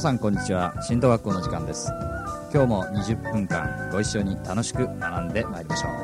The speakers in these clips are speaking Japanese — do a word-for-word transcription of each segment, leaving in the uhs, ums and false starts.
さんこんにちは。神道学校の時間です。今日もにじゅっぷんかんご一緒に楽しく学んでまいりましょう。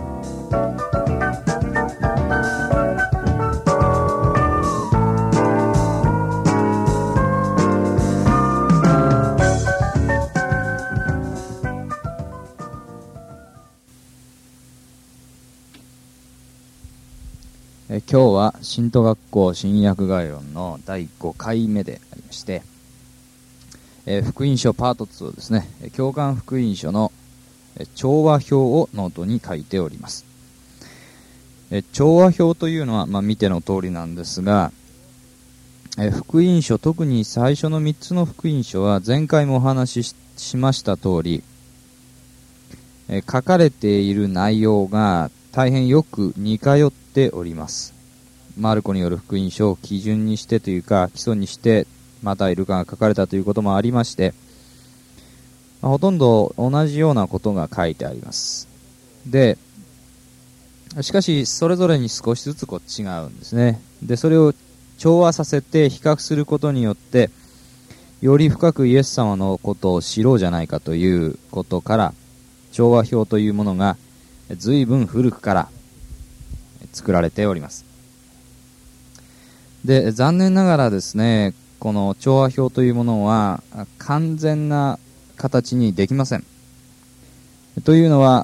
え今日は神道学校新約概論のだいごかいめでありまして、えー、福音書パートツーですね。教官福音書の調和表をノートに書いております。え調和表というのは、まあ、見ての通りなんですが、え福音書、特に最初のみっつの福音書は前回もお話し し, しました通り、え書かれている内容が大変よく似通っております。マルコによる福音書を基準にしてというか基礎にしてマタイ、ルカが書かれたということもありまして、まあ、ほとんど同じようなことが書いてあります。で、しかしそれぞれに少しずつこう違うんですね。で、それを調和させて比較することによってより深くイエス様のことを知ろうじゃないかということから、調和表というものが随分古くから作られております。で、残念ながらですね、この調和表というものは完全な形にできません。というのは、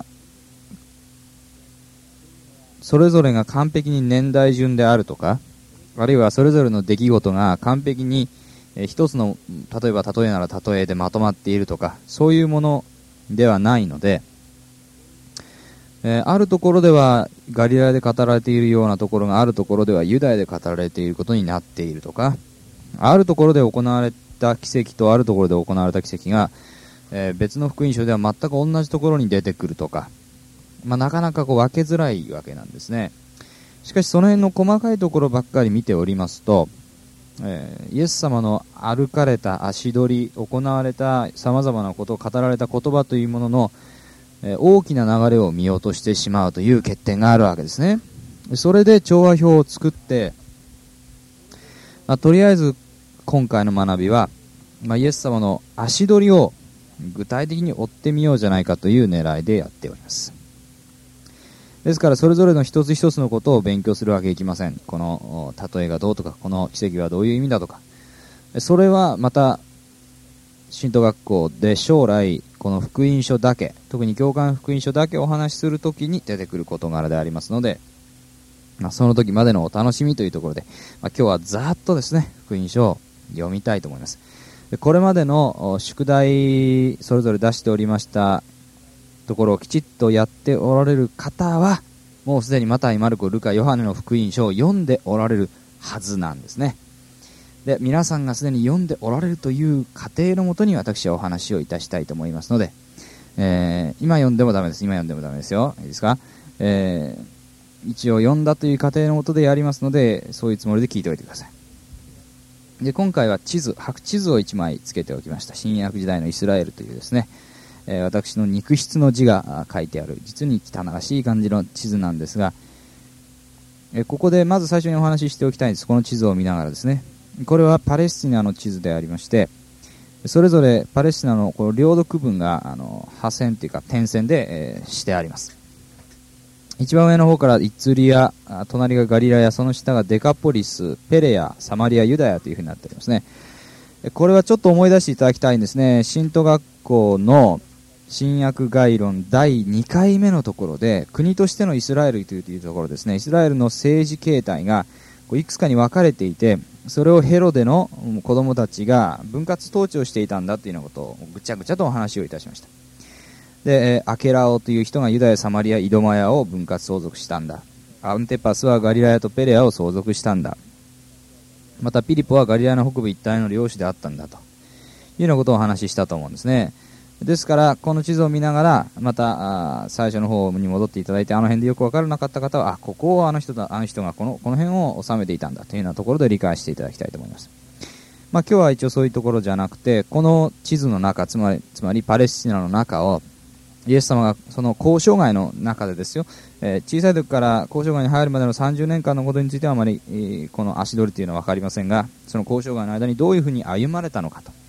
それぞれが完璧に年代順であるとか、あるいはそれぞれの出来事が完璧に一つの、例えば例えなら例えでまとまっているとか、そういうものではないので、えー、あるところではガリラヤで語られているようなところがあるところではユダヤで語られていることになっているとか、あるところで行われた奇跡とあるところで行われた奇跡が、えー、別の福音書では全く同じところに出てくるとか、まあ、なかなかこう分けづらいわけなんですね。しかしその辺の細かいところばっかり見ておりますと、えー、イエス様の歩かれた足取り、行われた様々なことを語られた言葉というもののえー、大きな流れを見落としてしまうという欠点があるわけですね。それで調和表を作って、まあ、とりあえず今回の学びは、まあ、イエス様の足取りを具体的に追ってみようじゃないかという狙いでやっております。ですからそれぞれの一つ一つのことを勉強するわけいきません。この例えがどうとか、この奇跡はどういう意味だとか、それはまた神道学校で将来この福音書だけ、特に教官福音書だけお話しするときに出てくる事柄でありますので、まあ、その時までのお楽しみというところで、まあ、今日はざーっとですね福音書を読みたいと思います。でこれまでの宿題それぞれ出しておりましたところをきちっとやっておられる方はもうすでにマタイ、マルコ、ルカ、ヨハネの福音書を読んでおられるはずなんですね。で皆さんがすでに読んでおられるという過程のもとに私はお話をいたしたいと思いますので、えー、今読んでもダメです。今読んでもダメですよ。いいですか、えー、一応読んだという過程のもとでやりますので、そういうつもりで聞いておいてください。で今回は地図、白地図をいちまいつけておきました。新約時代のイスラエルというですね、えー、私の肉筆の字が書いてある実に汚らしい感じの地図なんですが、えー、ここでまず最初にお話ししておきたいんです。この地図を見ながらですね、これはパレスチナの地図でありまして、それぞれパレスチナのこの領土区分があの破線というか点線で、えー、してあります。一番上の方からイツリア、隣がガリラヤ、その下がデカポリス、ペレヤ、サマリア、ユダヤというふうになっておりますね。これはちょっと思い出していただきたいんですね。神道学校の新約概論だいにかいめのところで、国としてのイスラエルというところですね、イスラエルの政治形態がいくつかに分かれていて、それをヘロデの子供たちが分割統治をしていたんだというようなことをぐちゃぐちゃとお話をいたしました。で、アケラオという人がユダヤ、サマリア、イドマヤを分割相続したんだ。アンテパスはガリラヤとペレアを相続したんだ。またピリポはガリラヤの北部一帯の領主であったんだというようなことをお話ししたと思うんですね。ですからこの地図を見ながらまたあ最初の方に戻っていただいて、あの辺でよく分からなかった方は、あ、ここをあの人だ、あの人がこのこの辺を治めていたんだというようなところで理解していただきたいと思います。まあ、今日は一応そういうところじゃなくて、この地図の中、つまりつまりパレスチナの中をイエス様がその交渉外の中でですよ、えー、小さい時から交渉外に入るまでのさんじゅうねんかんのことについてはあまり、えー、この足取りというのは分かりませんが、その交渉外の間にどういうふうに歩まれたのかと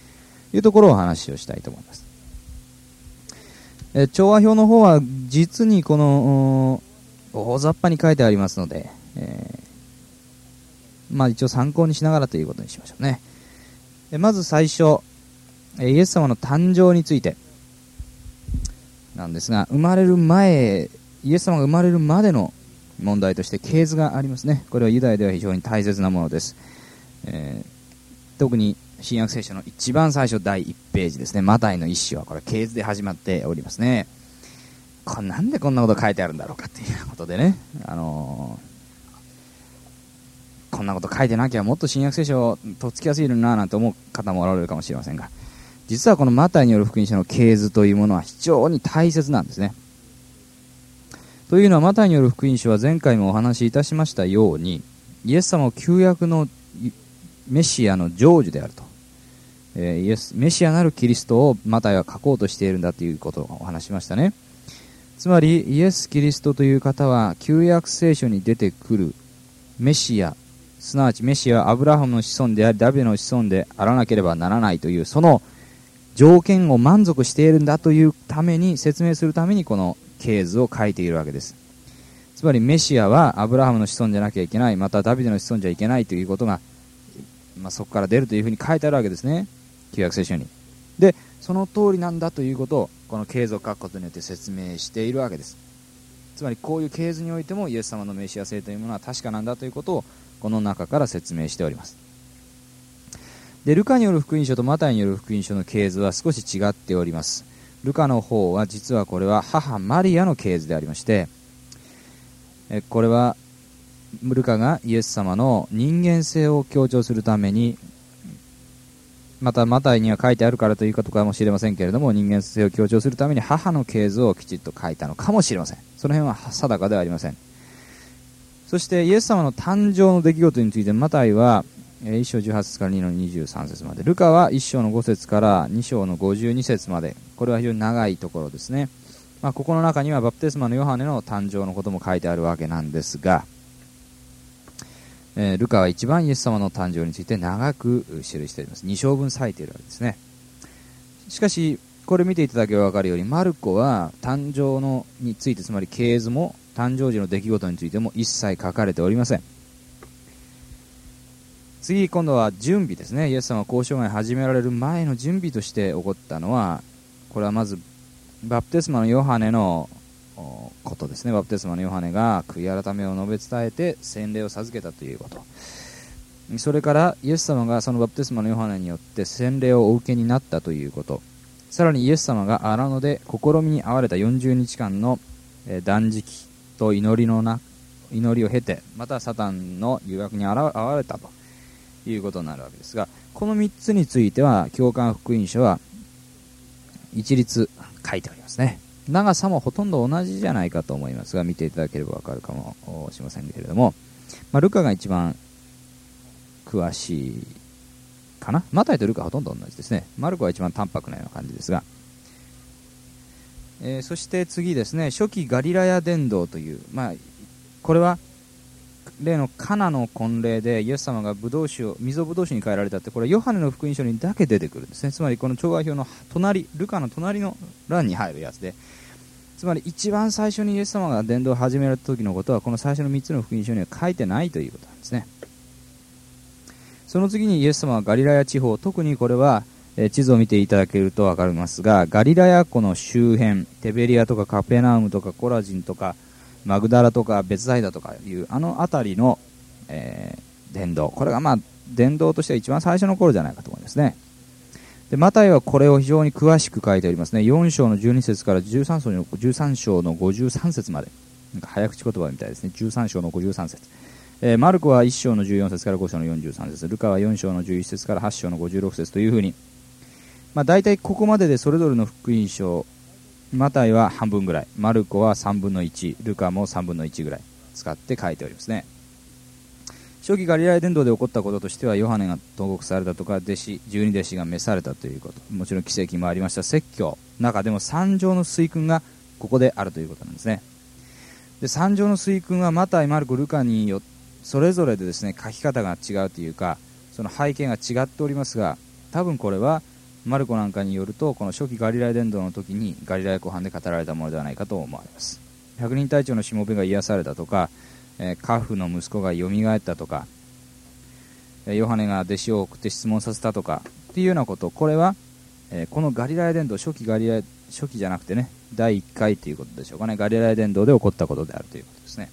いうところをお話をしたいと思います。えー、調和表の方は実にこの大雑把に書いてありますので、えー、まあ一応参考にしながらということにしましょうね。でまず最初、イエス様の誕生についてなんですが、生まれる前、イエス様が生まれるまでの問題として系図がありますね。これはユダヤでは非常に大切なものです。えー、特に新約聖書の一番最初だいいちページですね、マタイの一章はこれ系図で始まっておりますね。これなんでこんなこと書いてあるんだろうかっていうことでね、あのー、こんなこと書いてなきゃもっと新約聖書とっつきやすいのにななんて思う方もおられるかもしれませんが、実はこのマタイによる福音書の系図というものは非常に大切なんですね。というのは、マタイによる福音書は前回もお話しいたしましたように、イエス様を旧約のメシアの成就であると、えー、イエスメシアなるキリストをマタイは書こうとしているんだということをお話しましたね。つまりイエス・キリストという方は旧約聖書に出てくるメシア、すなわちメシアはアブラハムの子孫でありダビデの子孫であらなければならないというその条件を満足しているんだというために、説明するためにこの系図を書いているわけです。つまりメシアはアブラハムの子孫じゃなきゃいけない、またダビデの子孫じゃいけないということが、まあ、そこから出るというふうに書いてあるわけですね、旧約聖書に。でその通りなんだということをこの系図を書くことによって説明しているわけです。つまりこういう系図においてもイエス様のメシア性というものは確かなんだということをこの中から説明しております。でルカによる福音書とマタイによる福音書の系図は少し違っております。ルカの方は実はこれは母マリアの系図でありまして、えこれはルカがイエス様の人間性を強調するために、またマタイには書いてあるからということかもしれませんけれども、人間性を強調するために母の系図をきちっと書いたのかもしれません。その辺は定かではありません。そしてイエス様の誕生の出来事についてマタイはいっ章じゅうはち節からにのにじゅうさん節まで、ルカはいっ章のご節からに章のごじゅうに節まで、これは非常に長いところですね。まあ、ここの中にはバプテスマのヨハネの誕生のことも書いてあるわけなんですが、えー、ルカは一番イエス様の誕生について長く記しています。に章分割いているわけですね。しかしこれ見ていただけば分かるように、マルコは誕生のについて、つまり系図も誕生時の出来事についても一切書かれておりません。次、今度は準備ですね。イエス様が交渉が始められる前の準備として起こったのは、これはまずバプテスマのヨハネのことですね。バプテスマのヨハネが悔い改めを述べ伝えて洗礼を授けたということ、それからイエス様がそのバプテスマのヨハネによって洗礼をお受けになったということ、さらにイエス様が荒野で試みに遭われたよんじゅうにちかんの断食と祈りのな祈りを経て、またサタンの誘惑に遭われたということになるわけですが、このみっつについては教会福音書は一律書いておりますね。長さもほとんど同じじゃないかと思いますが、見ていただければわかるかもしれませんけれども、まあ、ルカが一番詳しいかな。マタイとルカはほとんど同じですね。マルコは一番淡白なような感じですが、えー、そして次ですね、初期ガリラヤ伝道という、まあ、これは例のカナの婚礼でイエス様がブドウ酒を水をブドウ酒に変えられたって、これはヨハネの福音書にだけ出てくるんですね。つまりこの調和表の隣、ルカの隣の欄に入るやつで、つまり一番最初にイエス様が伝道を始められた時のことはこの最初のみっつの福音書には書いてないということなんですね。その次にイエス様はガリラヤ地方、特にこれはえ地図を見ていただけると分かりますが、ガリラヤ湖の周辺、テベリアとかカペナウムとかコラジンとかマグダラとかベツサイダとかいうあの辺りの、えー、伝道、これがまあ伝道としては一番最初の頃じゃないかと思いますね。でマタイはこれを非常に詳しく書いておりますね。よん章のじゅうに節からじゅうさん章のじゅうさん章のごじゅうさん節まで、なんか早口言葉みたいですね。じゅうさん章のごじゅうさん節、えー、マルコはいっ章のじゅうよん節からご章のよんじゅうさん節、ルカはよん章のじゅういち節からはち章のごじゅうろく節というふうに、まあ、大体ここまででそれぞれの福音書、マタイは半分ぐらい、マルコはさんぶんのいち、ルカもさんぶんのいちぐらい使って書いておりますね。初期ガリラヤ伝道で起こったこととしては、ヨハネが投獄されたとか、弟子じゅうに弟子が召されたということ、もちろん奇跡もありました。説教、中でも三条の水訓がここであるということなんですね。で三条の水訓はマタイ、マルコ、ルカによそれぞれでですね書き方が違うというか、その背景が違っておりますが、多分これはマルコなんかによると、この初期ガリラヤ伝道の時にガリラヤ湖畔で語られたものではないかと思われます。百人隊長のしもべが癒されたとか、えー、カフの息子がよみがえったとか、ヨハネが弟子を送って質問させたとかっていうようなこと、これは、えー、このガリラヤ伝道、初期ガリラヤ、初期じゃなくてね、だいいっかいということでしょうかね、ガリラヤ伝道で起こったことであるということですね。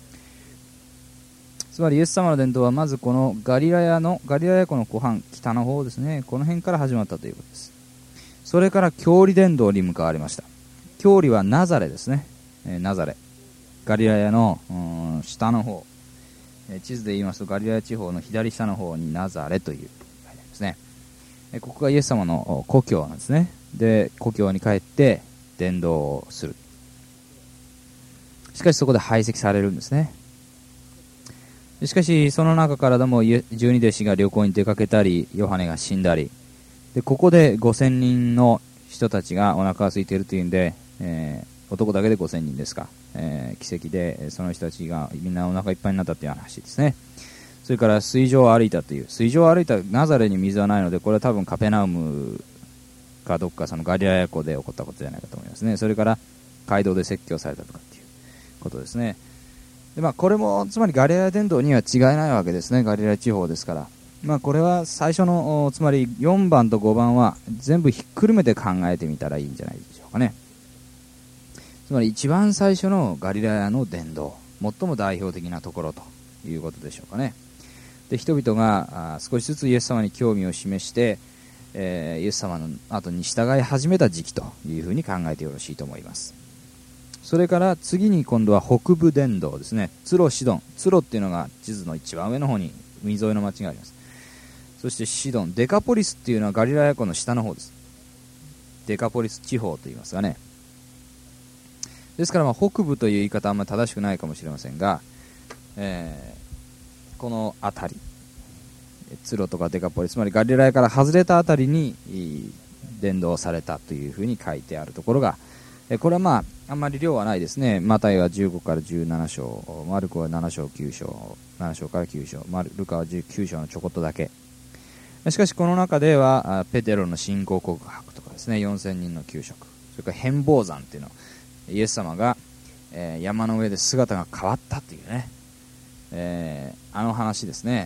つまりイエス様の伝道はまずこのガリラヤのガリラヤ湖の湖畔、北の方ですね、この辺から始まったということです。それから教理伝道に向かわれました。教理はナザレですね、えー、ナザレ、ガリラヤの下の方、えー、地図で言いますとガリラヤ地方の左下の方にナザレという書いてありますね。えー、ここがイエス様の故郷なんですね。で、故郷に帰って伝道をする。しかしそこで排斥されるんですね。しかしその中からでも十二弟子が旅行に出かけたり、ヨハネが死んだりで、ここでごせんにんの人たちがお腹が空いているというんで、えー、男だけでごせんにんですか、えー、奇跡でその人たちがみんなお腹いっぱいになったという話ですね。それから水上を歩いたという、水上を歩いたナザレに水はないので、これは多分カペナウムかどっかそのガリラヤ湖で起こったことじゃないかと思いますね。それから街道で説教されたとかっていうことですね。で、まあ、これもつまりガリラヤ伝道には違いないわけですね。ガリラヤ地方ですから、まあ、これは最初のつまりよんばんとごばんは全部ひっくるめて考えてみたらいいんじゃないでしょうかね。つまり一番最初のガリラヤの伝道、最も代表的なところということでしょうかね。で、人々が少しずつイエス様に興味を示して、えー、イエス様の後に従い始めた時期というふうに考えてよろしいと思います。それから次に今度は北部伝道ですね。ツロシドン、ツロっていうのが地図の一番上の方に海沿いの町があります。そしてシドン、デカポリスっていうのはガリラヤ湖の下の方です。デカポリス地方と言いますがね。ですからまあ北部という言い方はあんまり正しくないかもしれませんが、えー、この辺り、ツロとかデカポリス、つまりガリラヤから外れた辺りに伝道されたというふうに書いてあるところが、これはまああんまり量はないですね。マタイはじゅうごからじゅうなな章、マルコはなな章きゅう章、なな章からきゅう章、ルカはじゅうきゅう章のちょこっとだけ。しかしこの中ではペテロの信仰告白とかですね、よんせんにんの給食、それから変貌山っていうの、イエス様が、えー、山の上で姿が変わったっていうね、えー、あの話ですね。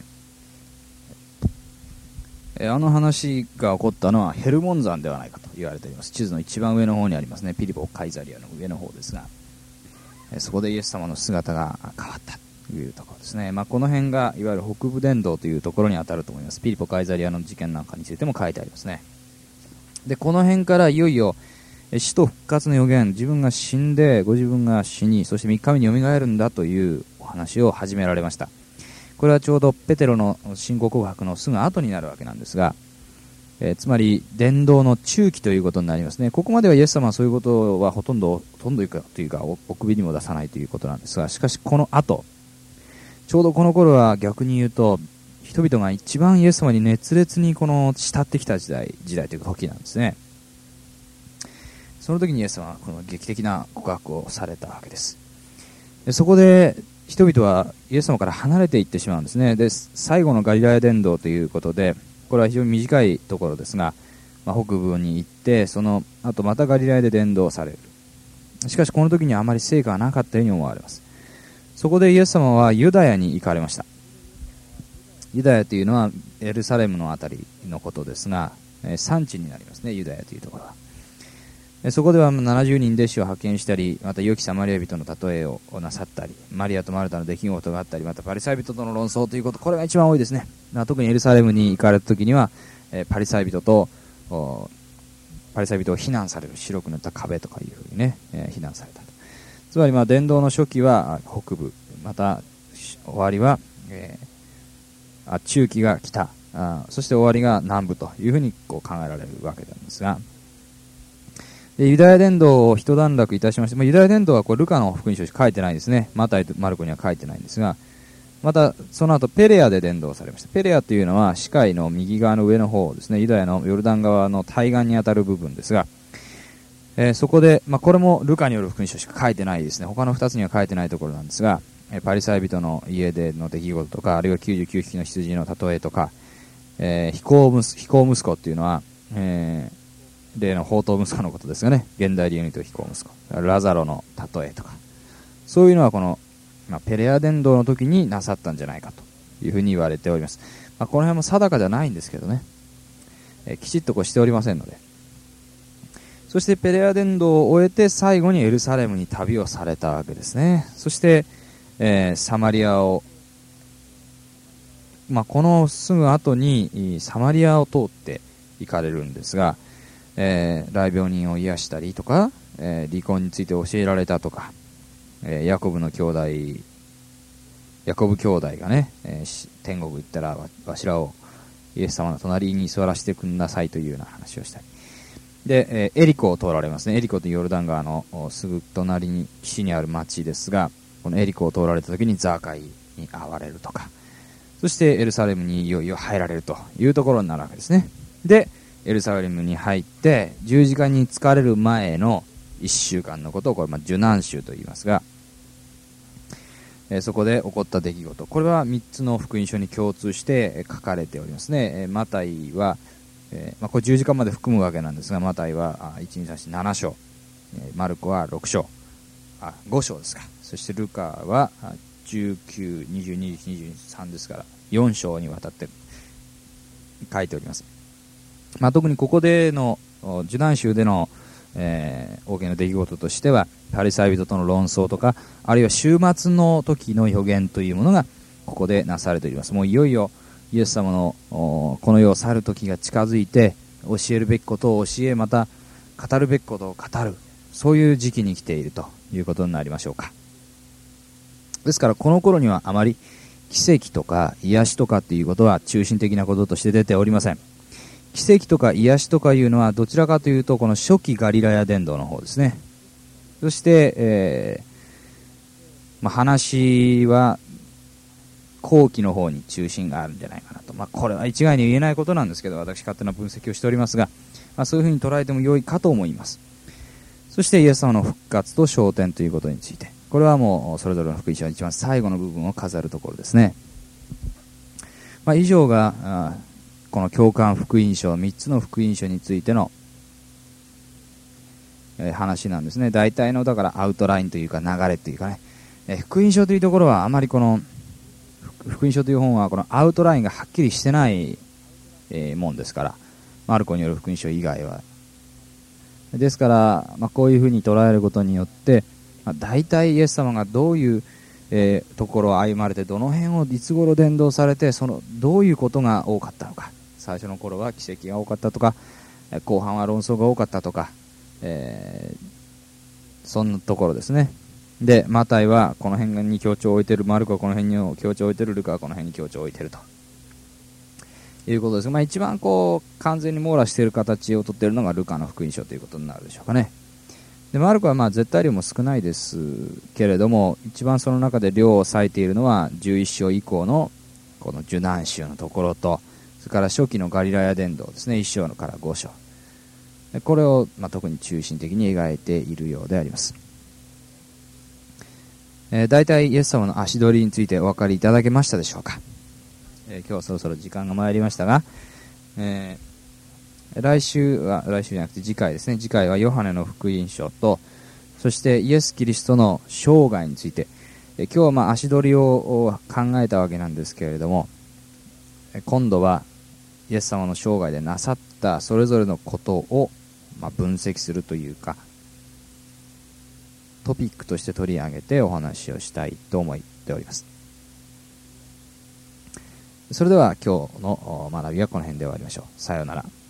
あの話が起こったのはヘルモン山ではないかと言われております。地図の一番上の方にありますね。ピリポカイザリアの上の方ですが、そこでイエス様の姿が変わったというところですね。まあ、この辺がいわゆる北部伝道というところに当たると思います。ピリポカイザリアの事件なんかについても書いてありますね。で、この辺からいよいよ死と復活の予言、自分が死んでご自分が死に、そしてみっかめによみがえるんだというお話を始められました。これはちょうどペテロの信仰告白のすぐ後になるわけなんですが、えー、つまり伝道の中期ということになりますね。ここまではイエス様はそういうことはほとんどほとんどというかお首にも出さないということなんですが、しかしこの後、ちょうどこの頃は逆に言うと人々が一番イエス様に熱烈にこの慕ってきた時代時代というか時なんですね。その時にイエス様はこの劇的な告白をされたわけです。で、そこで人々はイエス様から離れていってしまうんですね。で、最後のガリラヤ伝道ということで、これは非常に短いところですが、まあ、北部に行って、その後またガリラヤで伝道される。しかしこの時にはあまり成果がなかったように思われます。そこでイエス様はユダヤに行かれました。ユダヤというのはエルサレムのあたりのことですが、産地になりますね、ユダヤというところは。そこではななじゅうにん弟子を派遣したり、また良きサマリア人の例えをなさったり、マリアとマルタの出来事があったり、またパリサイ人との論争ということ、これが一番多いですね。特にエルサレムに行かれた時には、パリサイ人とパリサイ人を非難される白く塗った壁とかいうふうにね、非難された。つまりまあ伝道の初期は北部、また終わりは、えー、あ中期が北、あそして終わりが南部というふうにこう考えられるわけなんですが、でユダヤ伝道を一段落いたしまして、まあ、ユダヤ伝道はこれルカの福音書に書いてないですね。マタイとマルコには書いてないんですが、またその後ペレアで伝道されました。ペレアというのは死海の右側の上の方ですね、ユダヤのヨルダン川の対岸にあたる部分ですが、えー、そこで、まあ、これもルカによる福音書しか書いてないですね。他の二つには書いてないところなんですが、えー、パリサイ人の家での出来事とか、あるいはきゅうじゅうきゅうひきの羊の例えとか、えー、非行息子、非行息子っていうのはえー、例の宝刀息子のことですがね、現代流にと飛行息子、ラザロの例えとか、そういうのはこの、まあ、ペレア伝道の時になさったんじゃないかというふうに言われております。まあ、この辺も定かじゃないんですけどね、えー、きちっとこうしておりませんので。そしてペレア伝道を終えて最後にエルサレムに旅をされたわけですね。そして、えー、サマリアを、まあ、このすぐ後にサマリアを通って行かれるんですが、えー、癩病人を癒したりとか、えー、離婚について教えられたとか、えー、ヤコブの兄弟ヤコブ兄弟がね、えー、天国行ったら わ, わしらをイエス様の隣に座らせてくんなさいというような話をしたりで、えー、エリコを通られますね。エリコというヨルダン川のすぐ隣に岸にある町ですが、このエリコを通られた時にザーカイに会われるとか、そしてエルサレムにいよいよ入られるというところになるわけですね。でエルサレムに入って十字架に疲れる前のいっしゅうかんのことをこれ、まあ、受難週と言いますが、えー、そこで起こった出来事、これはみっつの福音書に共通して書かれておりますね。えー、マタイは、えーまあ、これ十字架まで含むわけなんですが、マタイはいち、に、さん、よん、なな章、えー、マルコはろく章、あご章ですか。そしてルカはじゅうきゅう、にじゅうに、にじゅういち、にじゅうさんですからよん章にわたって書いております。まあ、特にここでの受難週での、えー、大きな出来事としてはパリサイ人との論争とか、あるいは終末の時の予言というものがここでなされております。もういよいよイエス様のこの世を去る時が近づいて、教えるべきことを教え、また語るべきことを語る、そういう時期に来ているということになりましょうか。ですからこの頃にはあまり奇跡とか癒しとかっていうことは中心的なこととして出ておりません。奇跡とか癒しとかいうのはどちらかというとこの初期ガリラヤ伝道の方ですね。そして、えーまあ、話は後期の方に中心があるんじゃないかなと、まあ、これは一概に言えないことなんですけど、私勝手な分析をしておりますが、まあ、そういうふうに捉えても良いかと思います。そしてイエス様の復活と昇天ということについて、これはもうそれぞれの福音書の一番最後の部分を飾るところですね。まあ、以上がこの教官福音書みっつの福音書についての、えー、話なんですね。大体のだからアウトラインというか流れというかね、えー、福音書というところはあまりこの福音書という本はこのアウトラインがはっきりしてない、えー、もんですから、マルコによる福音書以外はですから、まあ、こういうふうに捉えることによって、まあ、大体イエス様がどういう、えー、ところを歩まれて、どの辺をいつ頃伝道されて、そのどういうことが多かったのか、最初の頃は奇跡が多かったとか、後半は論争が多かったとか、えー、そんなところですね。でマタイはこの辺に強調を置いている、マルコはこの辺に強調を置いている、ルカはこの辺に強調を置いているということです。まあ、一番こう完全に網羅している形をとっているのがルカの福音書ということになるでしょうかね。でマルコはまあ絶対量も少ないですけれども、一番その中で量を割いているのはじゅういっ章以降のこの受難週のところと、それから初期のガリラヤ伝道ですね、いっ章からご章、これをまあ特に中心的に描いているようであります。えー、大体イエス様の足取りについてお分かりいただけましたでしょうか。えー、今日はそろそろ時間が参りましたが、えー、来週は来週じゃなくて次回ですね。次回はヨハネの福音書と、そしてイエス・キリストの生涯について、えー、今日はまあ足取りを考えたわけなんですけれども、えー、今度はイエス様の生涯でなさったそれぞれのことをまあ分析するというか、トピックとして取り上げてお話をしたいと思っております。それでは今日の学びはこの辺で終わりましょう。さようなら。